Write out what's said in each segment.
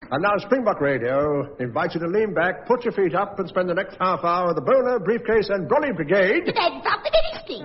And now Springbok Radio invites you to lean back, put your feet up, and spend the next half hour with the Bowler, Briefcase, and Brolly Brigade. Then stop the ministry.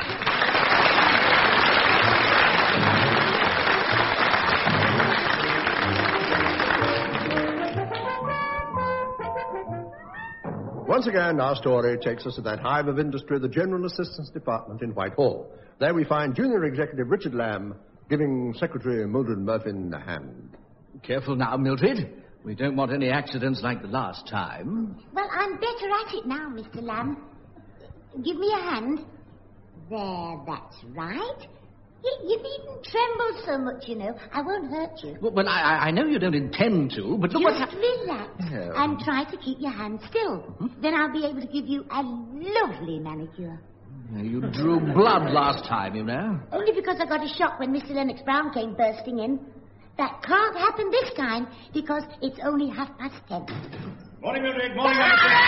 Once again, our story takes us to that hive of industry, the General Assistance Department in Whitehall. There we find Junior Executive Richard Lamb giving Secretary Mildred Murphin a hand. Careful now, Mildred. We don't want any accidents like the last time. Well, I'm better at it now, Mr. Lamb. Give me a hand. There, that's right. You needn't tremble so much, you know. I won't hurt you. Well, I know you don't intend to, but look what Just relax and try to keep your hand still. Mm-hmm. Then I'll be able to give you a lovely manicure. You drew blood last time, you know. Only because I got a shock when Mr. Lennox Brown came bursting in. That can't happen this time because it's only 10:30. Morning, Mildred. Morning,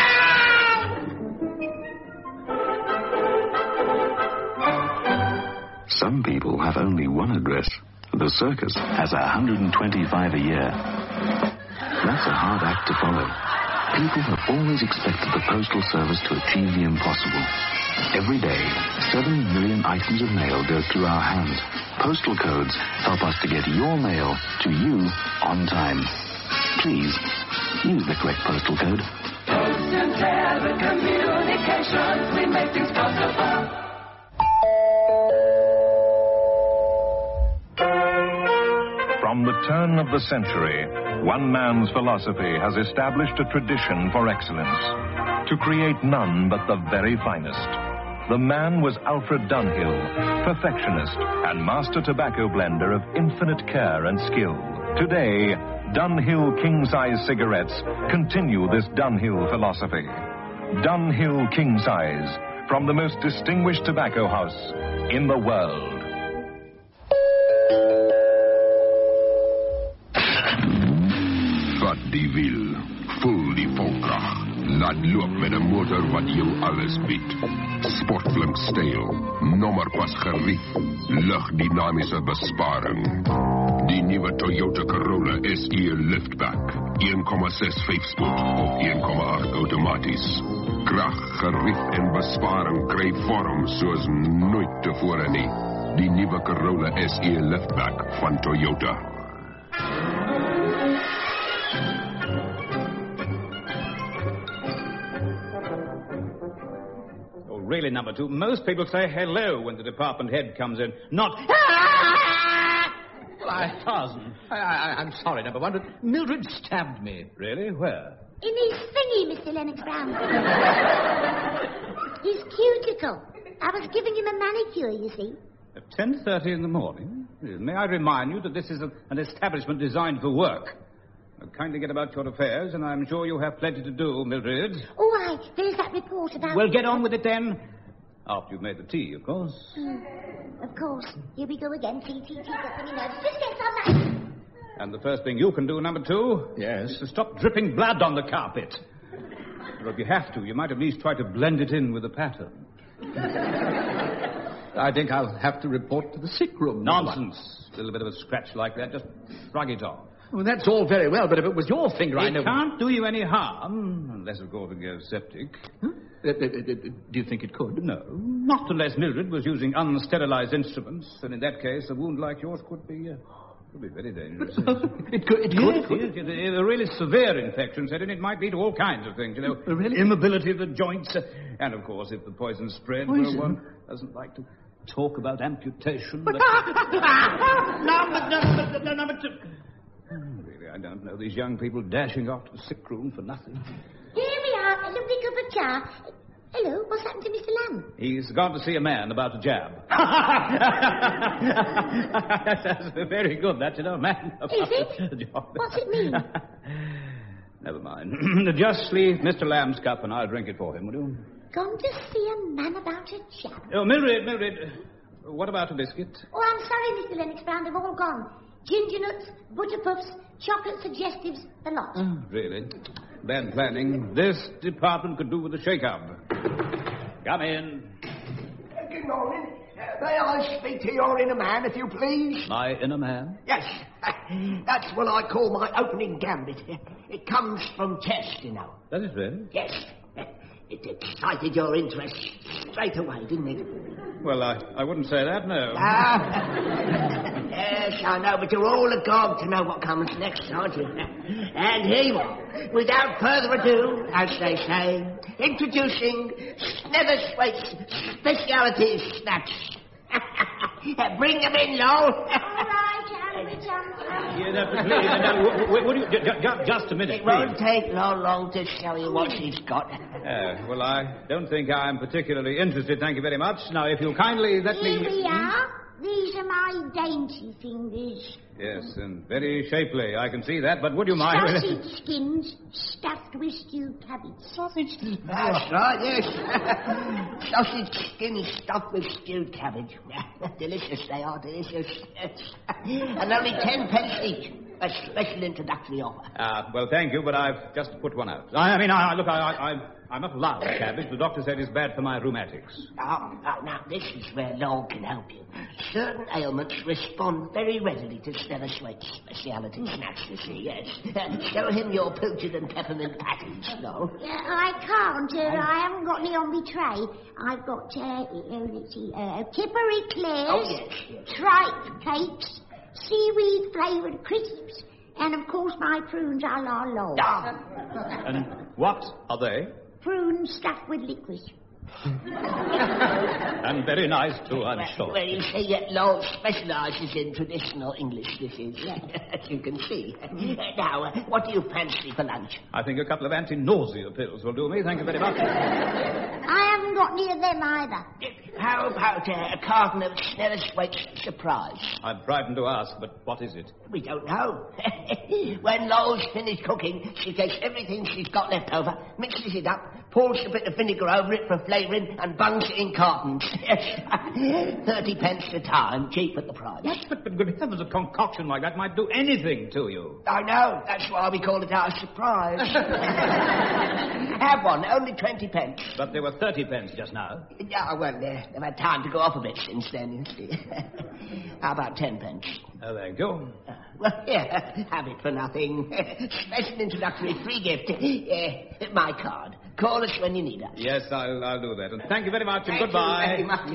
Some people have only one address. The circus has 125 a year. That's a hard act to follow. People have always expected the Postal Service to achieve the impossible. Every day, 7 million items of mail go through our hands. Postal codes help us to get your mail to you on time. Please, use the correct postal code. Post and telecommunications, we make things possible. From the turn of the century, one man's philosophy has established a tradition for excellence. To create none but the very finest. The man was Alfred Dunhill, perfectionist and master tobacco blender of infinite care and skill. Today, Dunhill King-Size cigarettes continue this Dunhill philosophy. Dunhill King-Size, from the most distinguished tobacco house in the world. Vat die wiel, voel die volkracht. Laat loop met 'n motor wat jou alles bied. Sportflink styl, nommerpas gerief, lugdinamiese besparing. Die nuwe Toyota Corolla SE Liftback, 1,6 5-spoed of 1,8 outomaties. Krag, gerief en besparing kry vorm soos nooit tevore nie. Die nuwe Corolla SE Liftback van Toyota. Really, number two, most people say hello when the department head comes in, not... I'm sorry, number one, but Mildred stabbed me. Really? Where? In his thingy, Mr. Lennox Brown. His cuticle. I was giving him a manicure, you see. At 10:30 in the morning? May I remind you that this is an establishment designed for work. Now, kindly get about your affairs, and I'm sure you have plenty to do, Mildred. Oh, there's that report about... Well, get on with it then. After you've made the tea, of course. Of course. Here we go again. Tea, got any nerves. Just get some that. And the first thing you can do, number two... Yes? ...is to stop dripping blood on the carpet. Or if you have to, you might at least try to blend it in with the pattern. I think I'll have to report to the sick room. Nonsense. A little bit of a scratch like that, just shrug it off. Well, that's all very well, but if it was your finger, I know... It can't do you any harm, unless, of course, it goes septic. Huh? Do you think it could? No, not unless Mildred was using unsterilized instruments, and in that case, a wound like yours could be very dangerous. It could. Yes, a really severe infection, said, and it might lead to all kinds of things, you know. Really? Immobility of the joints, and, of course, if the poison spread, well, one doesn't like to talk about amputation. But... Number two... Really, I don't know. These young people dashing off to the sick room for nothing. Here we are, a lovely cup of tea. Hello, what's happened to Mr. Lamb? He's gone to see a man about a jab. That's very good, that, you know, man. Is it? What's it mean? Never mind. Just leave Mr. Lamb's cup and I'll drink it for him, will you? Gone to see a man about a jab? Oh, Mildred, what about a biscuit? Oh, I'm sorry, Mr. Lennox Brown, they've all gone. Ginger nuts, butter puffs, chocolate suggestives, a lot. Oh, really? Bad planning. This department could do with a shake-up. Come in. Good morning. May I speak to your inner man, if you please? My inner man? Yes, that's what I call my opening gambit. It comes from chess, you know. Does it really? Yes. It excited your interest straight away, didn't it? Well, I wouldn't say that, no. Yes, I know, but you're all agog to know what comes next, aren't you? And here you are, without further ado, as they say, introducing Snetherthwaite's speciality snacks. Bring them in, Lowell. All right, Just a minute, It won't take long to show you what she's got. Well, I don't think I'm particularly interested, thank you very much. Now, if you'll kindly let me... Here we are. These are my dainty fingers. Yes, and very shapely, I can see that, but would you mind... Sausage skins stuffed with stewed cabbage. Sausage skins? That's right, yes. Sausage skins stuffed with stewed cabbage. Delicious, they are, delicious. And only 10 pence each. A special introductory offer. Well, thank you, but I've just put one out. I'm not allowed cabbage. The doctor said it's bad for my rheumatics. Now, this is where Lowell can help you. Certain ailments respond very readily to Snetherthwaite's speciality snacks, you see, yes. Show him your pilchard and peppermint patties, Lowell. I can't. I haven't got any on my tray. I've got, let's see, Kippery Clares, yes. tripe cakes, seaweed-flavoured crisps, and, of course, my prunes a la Lowell. And what are they? Prunes stuffed with licorice. And very nice, too, I'm sure. Well, you see, Lowell specialises in traditional English dishes, as you can see. Now, what do you fancy for lunch? I think a couple of anti-nausea pills will do me. Thank you very much. I haven't got any of them either. How about a carton of Snetherthwaite's Surprise? I'm frightened to ask, but what is it? We don't know. When Lowell's finished cooking, she takes everything she's got left over, mixes it up, pours a bit of vinegar over it for flavouring, and bungs it in cartons. 30 pence a time, cheap at the price. Yes, but good heavens, a concoction like that might do anything to you. I know. That's why we call it our surprise. Have one, only 20 pence. But there were 30 pence just now. Yeah, well, they've had time to go up a bit since then, you see. How about 10 pence? Oh, thank you. Well, yeah, have it for nothing. Special introductory free gift. My card. Call us when you need us. Yes, I'll do that. And thank you very much, and Thank goodbye. you very much.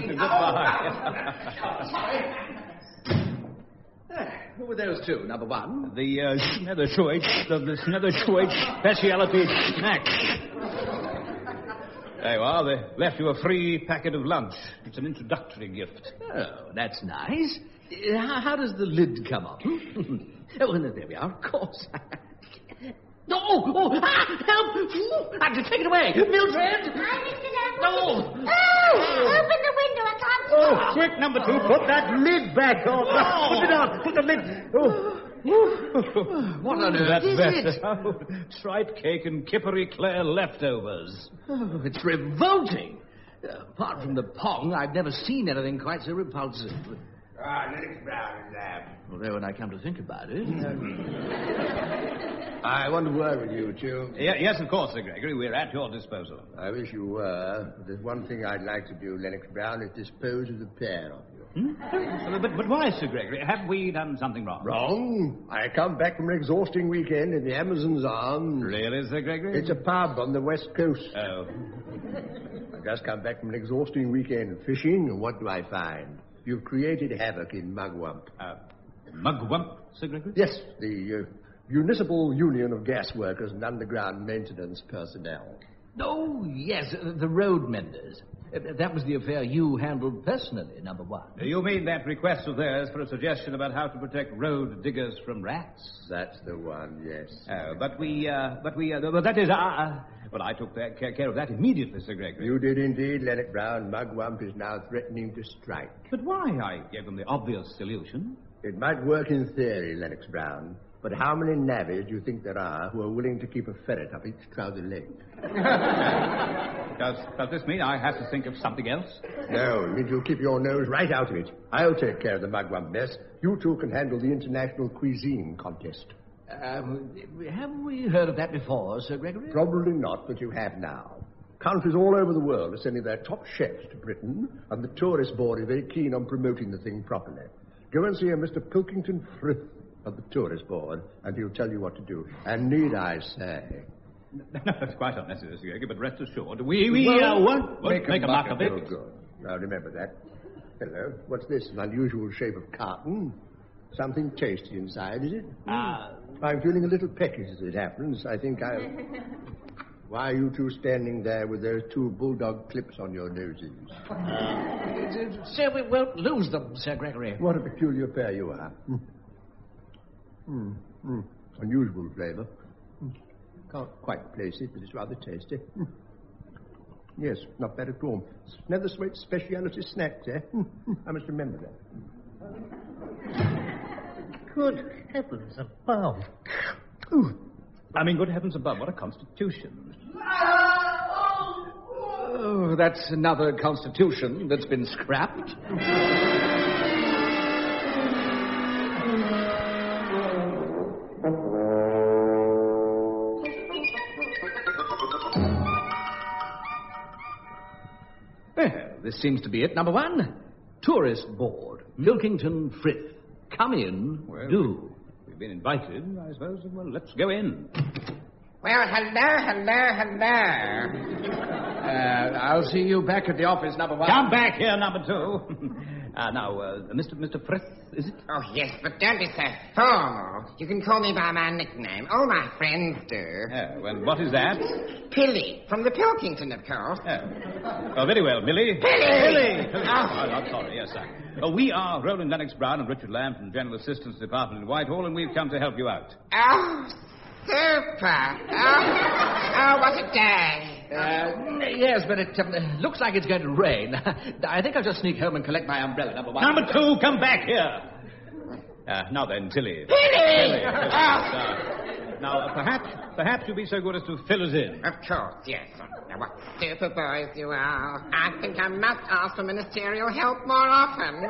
Who were those two, number one? The Snetherthwaite's speciality snacks. There you are. They left you a free packet of lunch. It's an introductory gift. Oh, that's nice. How does the lid come up? Oh, there we are, of course. Help! I have to take it away. Mildred! Hi, Mr. Lamb. No! Open the window. I can't see. Oh, quick, number two, put that lid back on. Put it on. Put the lid. What on earth is it? Oh, tripe cake and Kippery Clare leftovers. Oh, it's revolting. Apart from the pong, I've never seen anything quite so repulsive. Lennox Brown, Lab. Although when I come to think about it... I want to word with you, two. Yes, of course, Sir Gregory. We're at your disposal. I wish you were. But there's one thing I'd like to do, Lennox Brown, is dispose of the pair of you. But why, Sir Gregory? Have we done something wrong? Wrong? I come back from an exhausting weekend in the Amazon's arms. Really, Sir Gregory? It's a pub on the west coast. Oh. I've just come back from an exhausting weekend fishing, and what do I find? You've created havoc in Mugwump. Mugwump, Sir Gregory? Yes, the Municipal Union of Gas Workers and Underground Maintenance Personnel. Oh, yes, the road menders. That was the affair you handled personally, number one. You mean that request of theirs for a suggestion about how to protect road diggers from rats? That's the one, yes. But that is, well, I took care of that immediately, Sir Gregory. You did indeed, Lennox Brown. Mugwump is now threatening to strike. But why? I gave them the obvious solution. It might work in theory, Lennox Brown. But how many navvies do you think there are who are willing to keep a ferret up each trouser leg? Does this mean I have to think of something else? No, it means you'll keep your nose right out of it. I'll take care of the Mugwump mess. You two can handle the international cuisine contest. Have we heard of that before, Sir Gregory? Probably not, but you have now. Countries all over the world are sending their top chefs to Britain, and the tourist board is very keen on promoting the thing properly. Go and see a Mr. Pilkington Frith of the tourist board, and he'll tell you what to do. And need I say... No, it's quite unnecessary, Sir Gregory, but rest assured, we won't make a muck of it. Oh, good. Now, remember that. Hello, what's this? An unusual shape of carton? Something tasty inside, is it? I'm feeling a little peckish as it happens. I think I... Why are you two standing there with those two bulldog clips on your noses? So we won't lose them, Sir Gregory. What a peculiar pair you are. Unusual flavour. Can't quite place it, but it's rather tasty. Yes, not bad at all. Netherthwaite's speciality snacks, eh? I must remember that. Good heavens above. I mean, good heavens above, what a constitution. Oh, that's another constitution that's been scrapped. This seems to be it. Number 1, tourist board, Pilkington Frith. Come in, do. We've been invited, I suppose. Well, let's go in. Well, hello. I'll see you back at the office, number 1. Come back here, number 2. Now, Mr. Frith, is it? Oh, yes, but don't be so formal. You can call me by my nickname. All my friends do. Oh, and what is that? Pilly, from the Pilkington, of course. Oh, very well, Billy. Pilly! Oh, I'm sorry, yes, sir. We are Roland Lennox Brown and Richard Lamb from the General Assistance Department in Whitehall, and we've come to help you out. Oh, super. Oh, what a day. Yes, but it looks like it's going to rain. I think I'll just sneak home and collect my umbrella, number 1. Number 2, come back here. Now then, Tilly. Pilly! Now, perhaps you'll be so good as to fill us in. Of course, yes. Now, what super boys you are. I think I must ask for ministerial help more often.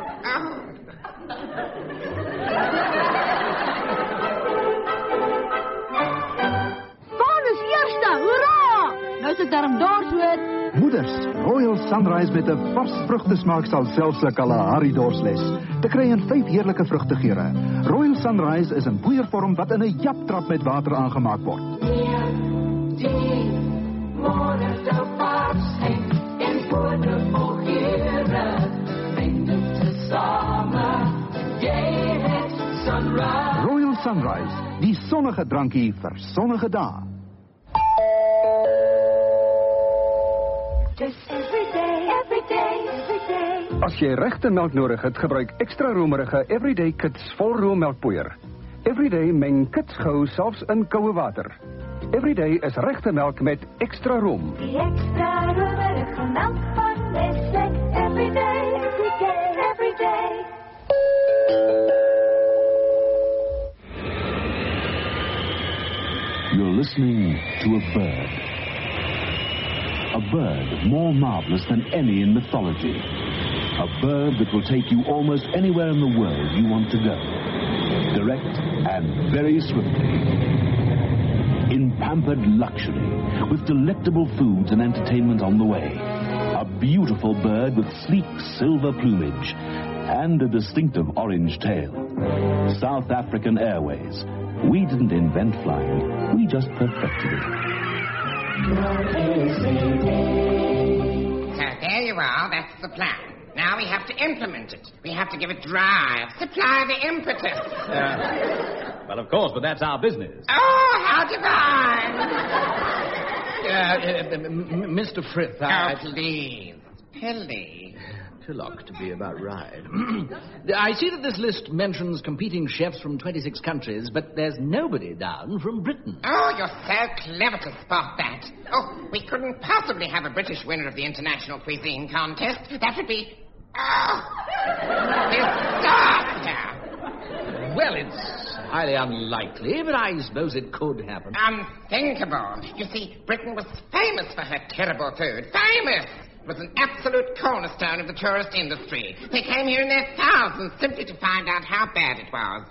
Bonus eerste, hoera! Nou is ek daarom doorsweet. Moeders, Royal Sunrise met 'n vars vrugtesmaak sal selfs 'n Kalahari dorsles. Te kry in 5 heerlike vrugtegeure. Royal Sunrise is in poeiervorm wat in 'n japtrap met water aangemaak word. Royal Sunrise, die sonnige drankie vir sonnige dae. As jy regte melk nodig het, gebruik ekstra romerige Everyday Kits vol roommelkpoeier. Everyday meng kits gou selfs in koue water. Everyday is regte melk met ekstra room. Die ekstra romerige melk van Nestlé. Everyday, everyday. You're listening to a bird. A bird more marvelous than any in mythology. A bird that will take you almost anywhere in the world you want to go. Direct and very swiftly. In pampered luxury, with delectable foods and entertainment on the way. A beautiful bird with sleek silver plumage and a distinctive orange tail. South African Airways. We didn't invent flying, we just perfected it. So there you are, that's the plan. Now we have to implement it. We have to give it drive, supply the impetus. Well, of course, but that's our business. Oh, how divine! Mr. Frith, Oh, please. Pilly. Tilloch to be about right. I see that this list mentions competing chefs from 26 countries, but there's nobody down from Britain. Oh, you're so clever to spot that. Oh, we couldn't possibly have a British winner of the International Cuisine Contest. That would be... disaster! Well, it's highly unlikely, but I suppose it could happen. Unthinkable. You see, Britain was famous for her terrible food. Famous! It was an absolute cornerstone of the tourist industry. They came here in their thousands simply to find out how bad it was.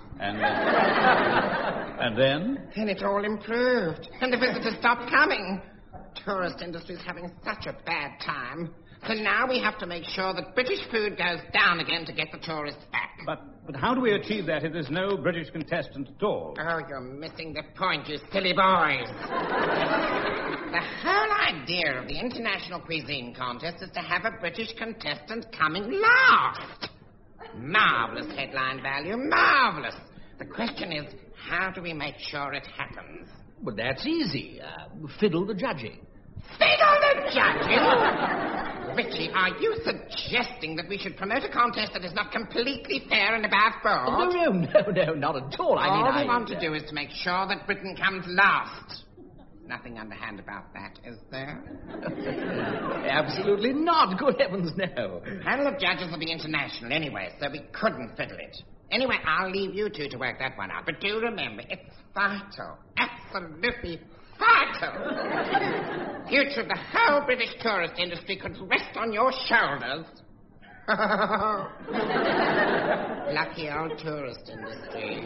And then? Then it all improved, and the visitors stopped coming. tourist industry is having such a bad time. So now we have to make sure that British food goes down again to get the tourists back. But how do we achieve that if there's no British contestant at all? Oh, you're missing the point, you silly boys. The whole idea of the International Cuisine Contest is to have a British contestant coming last. Marvellous headline value, marvellous. The question is, how do we make sure it happens? Well, that's easy. Fiddle the judging. Fiddle the judging? Richie, are you suggesting that we should promote a contest that is not completely fair and above board? No, not at all. All we want to do is to make sure that Britain comes last. Nothing underhand about that, is there? Absolutely not. Good heavens, no. The panel of judges will be international anyway, so we couldn't fiddle it. Anyway, I'll leave you two to work that one out. But do remember, it's vital. Absolutely vital. Future of the whole British tourist industry could rest on your shoulders. Lucky old tourist industry.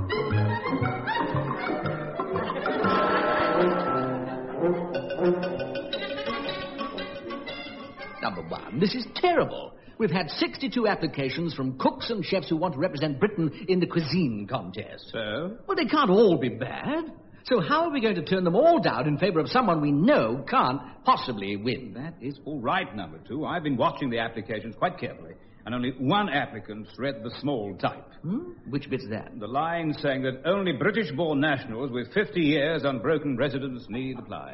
Number one, this is terrible. We've had 62 applications from cooks and chefs who want to represent Britain in the cuisine contest. So? Well, they can't all be bad. So how are we going to turn them all down in favour of someone we know can't possibly win? That is all right, number two. I've been watching the applications quite carefully, and only one applicant read the small type. Which bit's that? The line saying that only British-born nationals with 50 years unbroken residence need apply.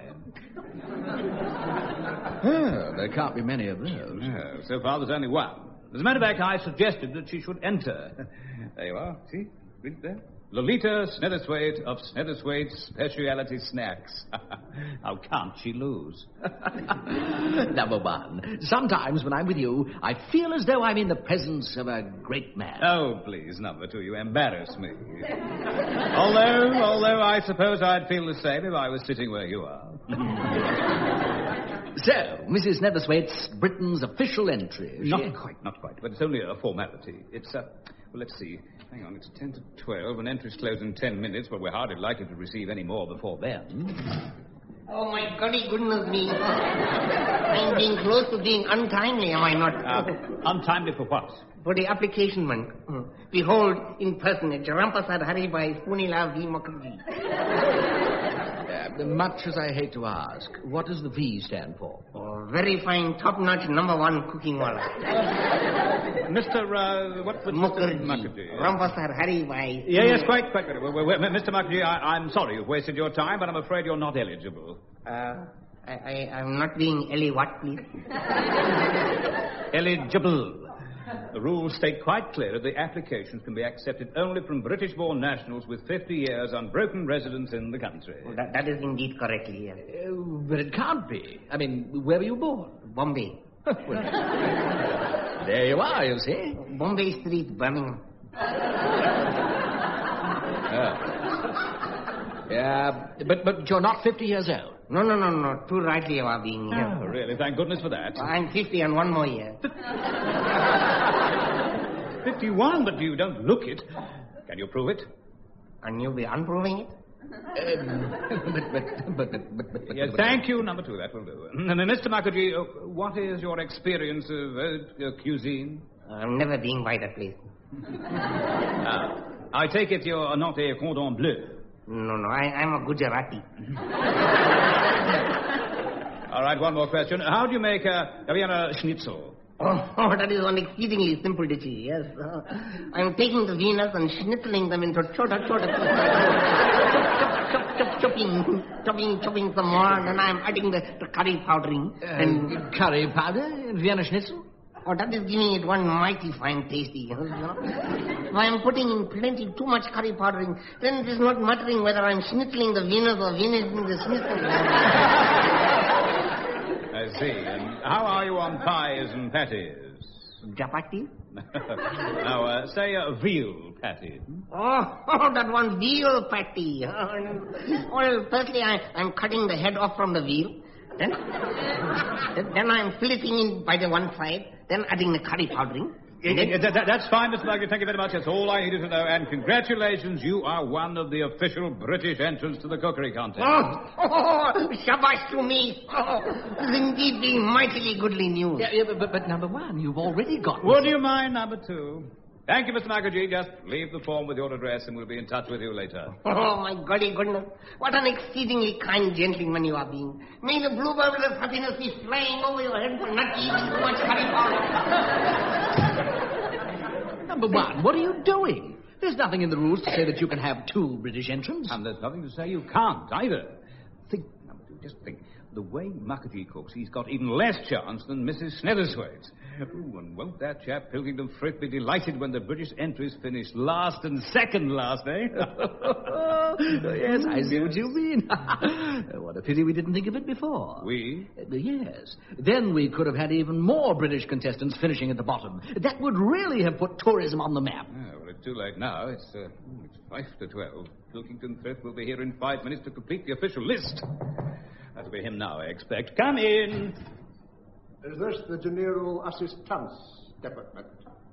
Oh, there can't be many of those. No, so far there's only one. As a matter of fact, I suggested that she should enter. There you are. See? Read there. Lolita Snetherthwaite of Snetherthwaite's Speciality Snacks. How can't she lose? Number one, sometimes when I'm with you, I feel as though I'm in the presence of a great man. Oh, please, number two, you embarrass me. although I suppose I'd feel the same if I was sitting where you are. So, Mrs. Snetherthwaite's Britain's official entry. Not quite, but it's only a formality. It's, well, let's see. Hang on, it's 10 to 12, and entries close in 10 minutes, but we're hardly likely to receive any more before then. Oh, my golly goodness me. I'm being close to being untimely, am I not? Untimely for what? For the application, man. Behold, in person, Jarampasad Haribai Punila V. Mukherjee. Much as I hate to ask, what does the V stand for? Oh, very fine, top-notch, number one cooking wala. Mr. What was Mukherjee? Rampasad Haribai. Yes, quite. Mr. Mukherjee, I'm sorry you've wasted your time, but I'm afraid you're not eligible. I'm not being what, please? Eligible. The rules state quite clear that the applications can be accepted only from British-born nationals with 50 years unbroken residence in the country. Well, that is indeed correctly, yes. But it can't be. I mean, where were you born? Bombay. There you are, you see. Bombay Street, Birmingham. Yeah, but you're not 50 years old. No. Too rightly you are being here. Oh, really? Thank goodness for that. I'm 50 and one more year. 51, but you don't look it. Can you prove it? And you'll be unproving it? Yes, thank you, number two, that will do. Mr. Mukherjee, what is your experience of cuisine? I'm never being by that place. I take it you're not a cordon bleu. No, I'm a Gujarati. All right, one more question. How do you make a Vienna schnitzel? Oh, that is one exceedingly simple dish, yes. I'm taking the Venus and schnitzeling them into chota chopping some more, and then I'm adding the curry powdering. And curry powder in Vienna schnitzel? Oh, that is giving it one mighty fine tasty. You know? If I'm putting in plenty, too much curry powdering, then it is not mattering whether I'm schnitzeling the Venus or Venusing the schnitzel. I see. And how are you on pies and patties? Chapati? Now, say a veal patty. Oh, that one veal patty. Well, firstly, I'm cutting the head off from the veal. Then I'm filleting it by the one side, then adding the curry powdering. That's fine, Mr. Muggy. Thank you very much. That's all I needed to know. And congratulations, you are one of the official British entrants to the cookery contest. Shabash to me. It's indeed being mightily goodly news. But number one, you've already got... Would you mind number two? Thank you, Mr. Muggy. Just leave the form with your address and we'll be in touch with you later. Oh, my golly goodness. What an exceedingly kind gentleman you are being. May the bluebird of happiness be flying over your head for not eating too much curry powder. Number one, what are you doing? There's nothing in the rules to say that you can have two British entrants. And there's nothing to say you can't either. Think, number two, just think. The way Muggy cooks, he's got even less chance than Mrs. Snetherthwaite. Ooh, and won't that chap Pilkington Frith be delighted when the British entries finish last and second last, eh? Yes, I see what you mean. What a pity we didn't think of it before. We? Yes. Then we could have had even more British contestants finishing at the bottom. That would really have put tourism on the map. Oh, well, it's too late now. It's 5 to 12. Pilkington Frith will be here in 5 minutes to complete the official list. That'll be him now, I expect. Come in. Is this the General Assistance Department?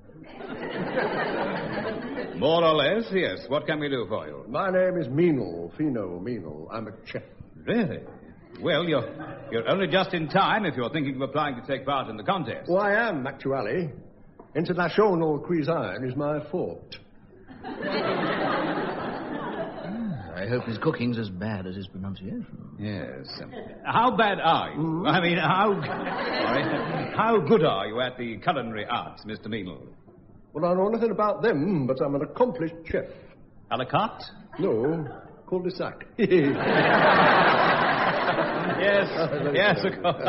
More or less, yes. What can we do for you? My name is Meenal, Fino Meenal. I'm a chef. Really? Well, you're only just in time if you're thinking of applying to take part in the contest. Oh, I am, actually. International cuisine is my forte. I hope his cooking's as bad as his pronunciation. Yes. How bad are you? I mean, how good are you at the culinary arts, Mr. Meenal? Well, I know nothing about them, but I'm an accomplished chef. A la carte? No, cul-de-sac. Yes, of course.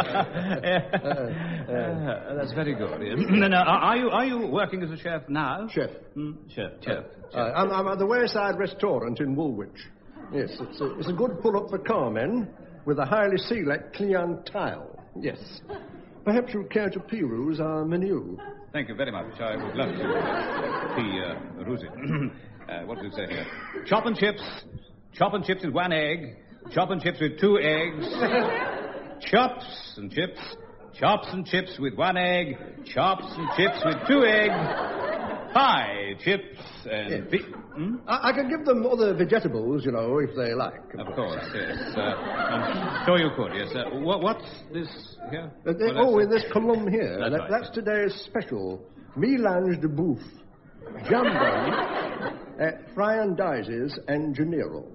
That's very good. Now, are you working as a chef now? Chef. Chef. I'm at the Wayside Restaurant in Woolwich. Yes, it's a good pull-up for carmen with a highly select clientele. Yes. Perhaps you'd care to peruse our menu. Thank you very much. I would love to peruse it. What do you say here? Chop and chips with 1 egg. Chop and chips with 2 eggs. Chops and chips with 1 egg. Chops and chips with 2 eggs. Pie, chips, and... Yes. I can give them other vegetables, if they like. Of course, yes. I'm sure you could, yes. What's this here? In this column here. That's right. That's today's special. Mélange de bouffe. Jambon at Friandises and Gennaro.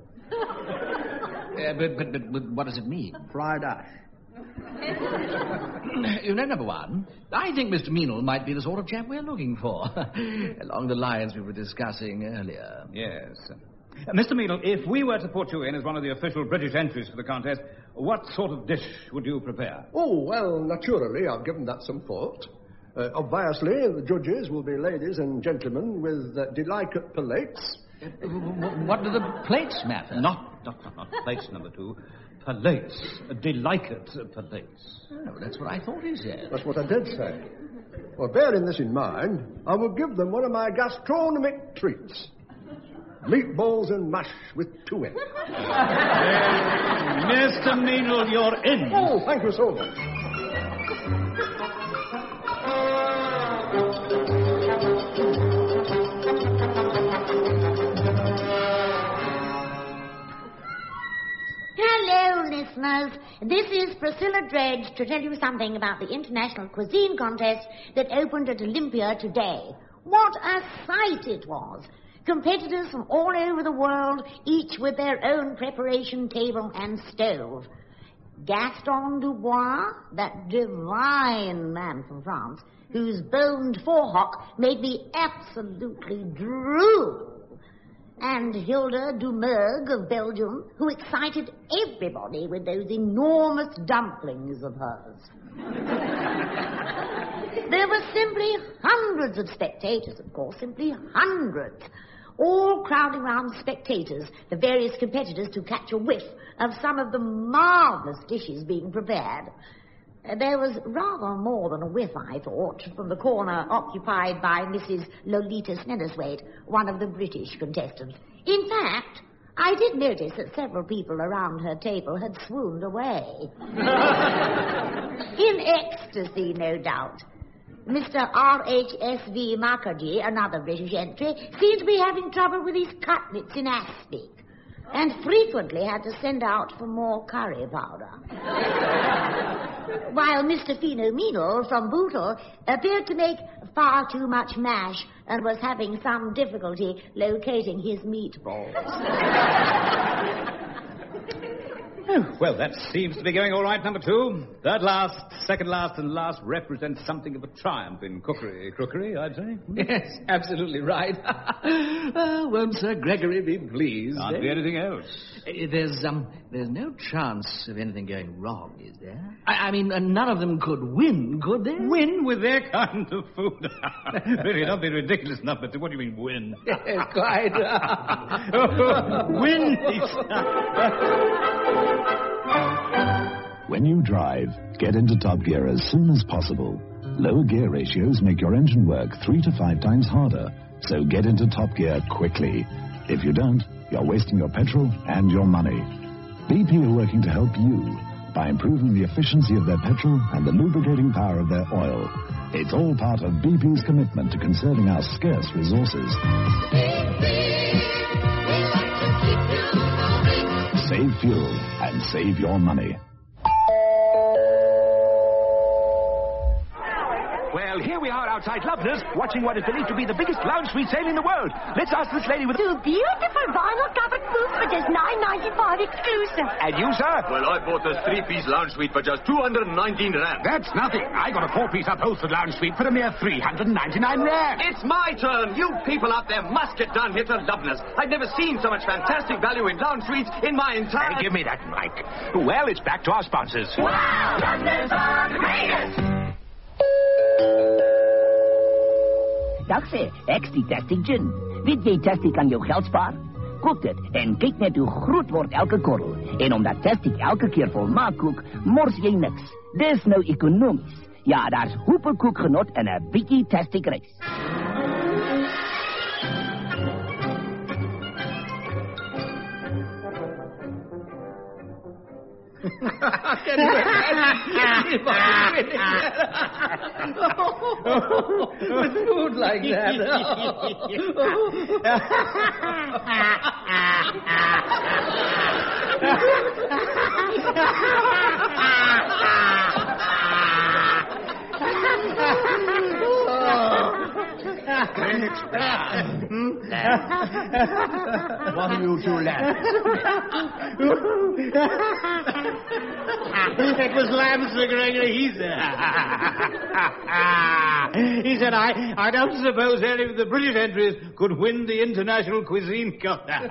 But what does it mean? Fried ash. Number one, I think Mr. Meenal might be the sort of chap we're looking for, along the lines we were discussing earlier. Yes. Mr. Meenal, if we were to put you in as one of the official British entries for the contest, what sort of dish would you prepare? Oh, well, naturally, I've given that some thought. Obviously, the judges will be ladies and gentlemen with delicate palates. What do the plates matter? Not plates, number two. Palates. Delicate palates. Oh, that's what I thought he said. That's what I did say. Well, bearing this in mind, I will give them one of my gastronomic treats. Meatballs and mash with 2 eggs. Mr. Meenal, you're in. Oh, thank you so much. Hello, listeners. This is Priscilla Dredge to tell you something about the International Cuisine Contest that opened at Olympia today. What a sight it was. Competitors from all over the world, each with their own preparation table and stove. Gaston Dubois, that divine man from France, whose boned forehock made me absolutely drool. And Hilda Dumergue of Belgium, who excited everybody with those enormous dumplings of hers. There were simply hundreds of spectators, of course, simply hundreds, all crowding round the spectators, the various competitors, to catch a whiff of some of the marvellous dishes being prepared. There was rather more than a whiff, I thought, from the corner occupied by Mrs. Lolita Snetherthwaite, one of the British contestants. In fact, I did notice that several people around her table had swooned away. In ecstasy, no doubt. Mr. R.H.S.V. Mukherjee, another British entry, seemed to be having trouble with his cutlets in aspic and frequently had to send out for more curry powder. While Mr. Phenomenal from Bootle appeared to make far too much mash and was having some difficulty locating his meatballs. Well, that seems to be going all right, number 2. Third last, second last, and last represents something of a triumph in crookery, I'd say. Yes, absolutely right. Won't Sir Gregory be pleased? Can't be anything else. There's no chance of anything going wrong, is there? I mean, none of them could win, could they? Win with their kind of food? Really, don't be ridiculous enough, but what do you mean, win? Yes, quite. Win! When you drive, get into top gear as soon as possible. Lower gear ratios make your engine work 3 to 5 times harder, so get into top gear quickly. If you don't, you're wasting your petrol and your money. BP are working to help you by improving the efficiency of their petrol and the lubricating power of their oil. It's all part of BP's commitment to conserving our scarce resources. Save fuel and save your money. Well, here we are outside Lovener's, watching what is believed to be the biggest lounge suite sale in the world. Let's ask this lady with... 2 beautiful vinyl-covered booths for just $9.95 exclusive. And you, sir? Well, I bought this 3-piece lounge suite for just 219 rand. That's nothing. I got a 4-piece upholstered lounge suite for a mere 399 rand. It's my turn. You people out there must get down here to Lovener's. I've never seen so much fantastic value in lounge suites in my entire... Hey, give me that mic. Well, it's back to our sponsors. Wow, Lovener's are the greatest. Dag sê, ek's die Tastic Gin. Weet jy Tastic kan jou geld spaar? Kook dit en kyk net hoe groot word elke korrel. En omdat Tastic elke keer volmaak kook, mors jy niks. Dis nou ekonomies. Ja, daar's hoepe kookgenot en 'n bietjie Tastic rys. With food like that. What are you two laughing? It was lamb, Sir Gregory. He said, I don't suppose any of the British entries could win the International Cuisine Contest.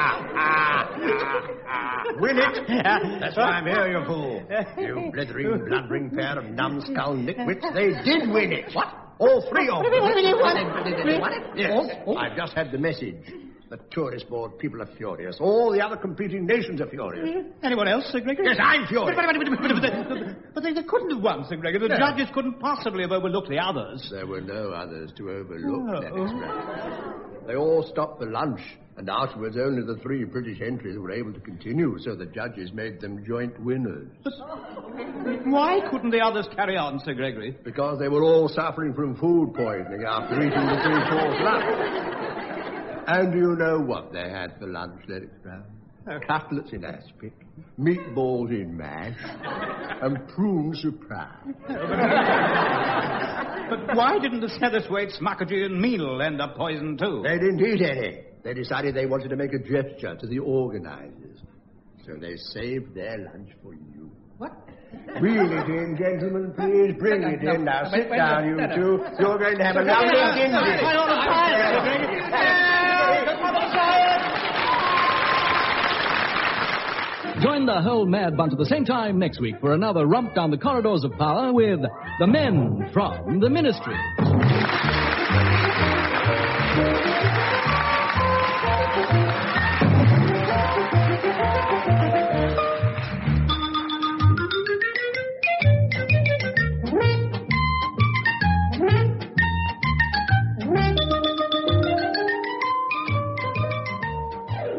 Win it? That's why I'm here, you fool. You blithering, blubbering pair of numbskull nitwits. They did win it. What? All 3 of them. Yes, I've just had the message. The tourist board people are furious. All the other competing nations are furious. Anyone else, Sir Gregory? Yes, I'm furious. But they couldn't have won, Sir Gregory. The judges couldn't possibly have overlooked the others. There were no others to overlook, Lennox Brown. They all stopped for lunch, and afterwards only the 3 British entries were able to continue, so the judges made them joint winners. Why couldn't the others carry on, Sir Gregory? Because they were all suffering from food poisoning after eating the 3-course lunch. And do you know what they had for lunch, Lennox Brown? Cutlets in aspic, meatballs in mash, and prune surprise. But why didn't the Satterthwaites, Mukherjee, and Meal end up poisoned too? They didn't eat any. They decided they wanted to make a gesture to the organizers. So they saved their lunch for you. What? Reel it in, gentlemen, please. Bring it in. Now, sit down, you two. You're going to have a lovely dinner. Join the whole Mad Bunch at the same time next week for another romp down the corridors of power with the men from the Ministry.